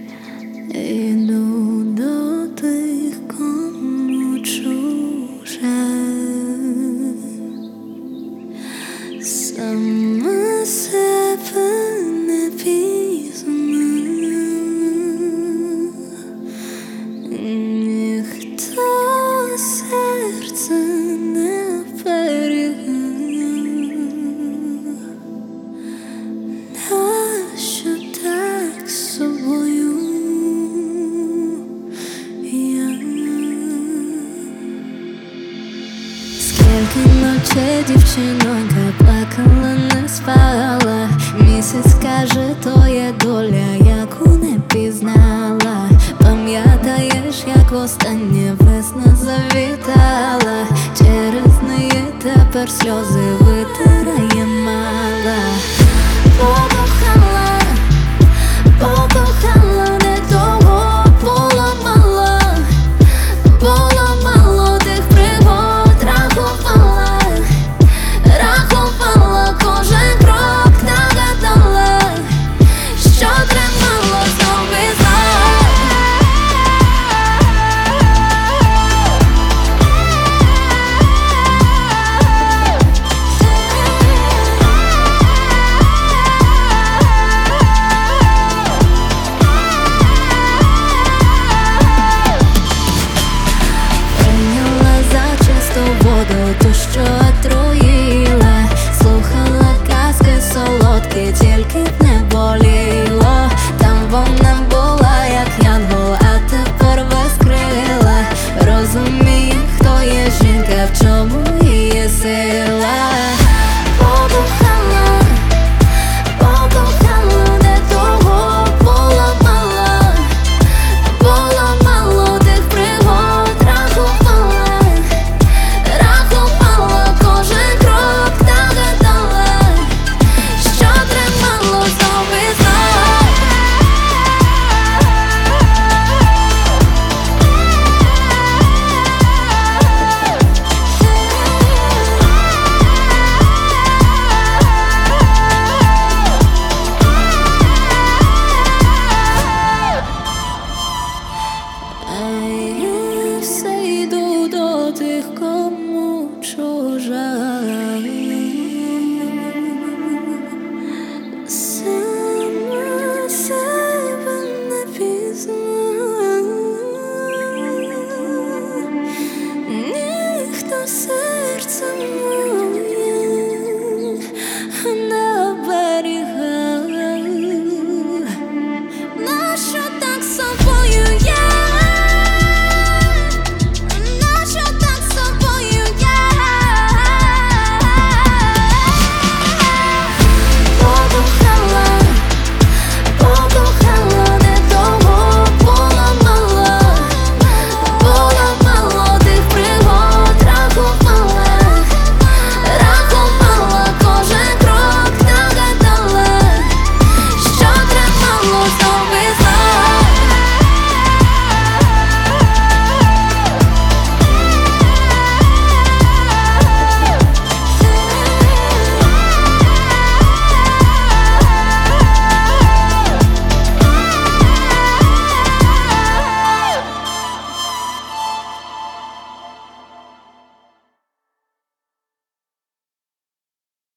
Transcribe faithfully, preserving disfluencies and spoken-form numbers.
Іду до тих, кому чуже, сама себе не пізнаю. Ніхто серце не берігає. Нащо так з собою я? Скільки ночей дівчинонька плакала, не спала. Місяць каже, то є доля, яку не пізнала. Пам'ятаєш, як востаннє весна завітала? Через неї тепер сльози витирає мала.